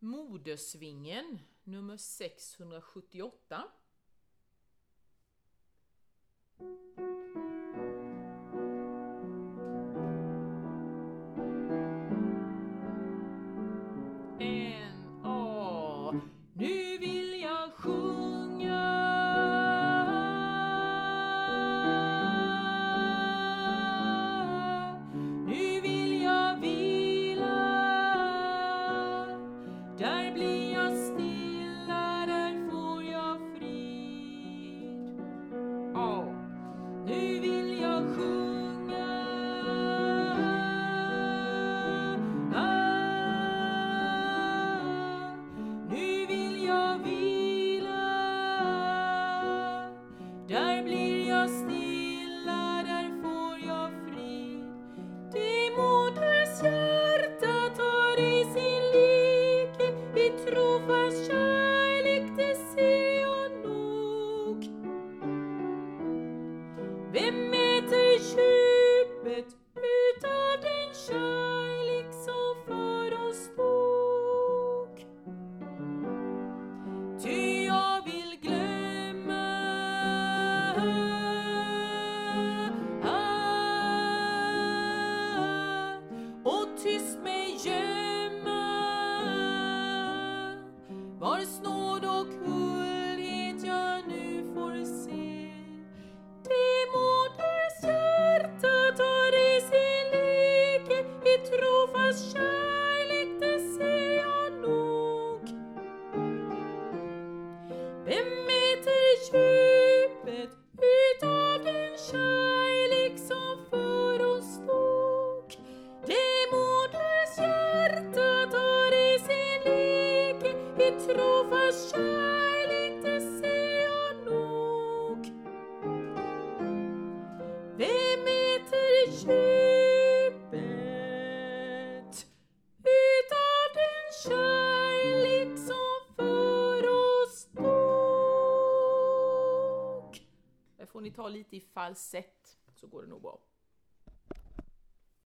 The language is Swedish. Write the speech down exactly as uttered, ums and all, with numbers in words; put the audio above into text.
Modersvingen nummer sexhundrasjuttioåtta. En A. Nu vill jag sjunga. Nu vill jag vila. Där blir jag stilla, där får jag frid. A. Nu vill jag sjunga. Ah, nu vill jag vila. Där blir jag stilla, där får jag frid. Det moders hjärta tar i sin like, i trofast kärlek, det ser jag nog. Vem mäter djupet utav den kärlek som för oss stod? Ty jag vill glömma ah, och tyst mig gömma vars nåd och hullhet jag nu får se. Det moders hjärta tar i sin like, i trofast kärlek, det ser jag nog. Vem mäter djupet utav den kärlek som för oss stod? Det moders hjärta tar i sin like, i trofast kärlek, det ser jag nog. Vem mäter djupet utav den kärlek som för oss stod? Det får ni ta lite i falsett, så går det nog bra.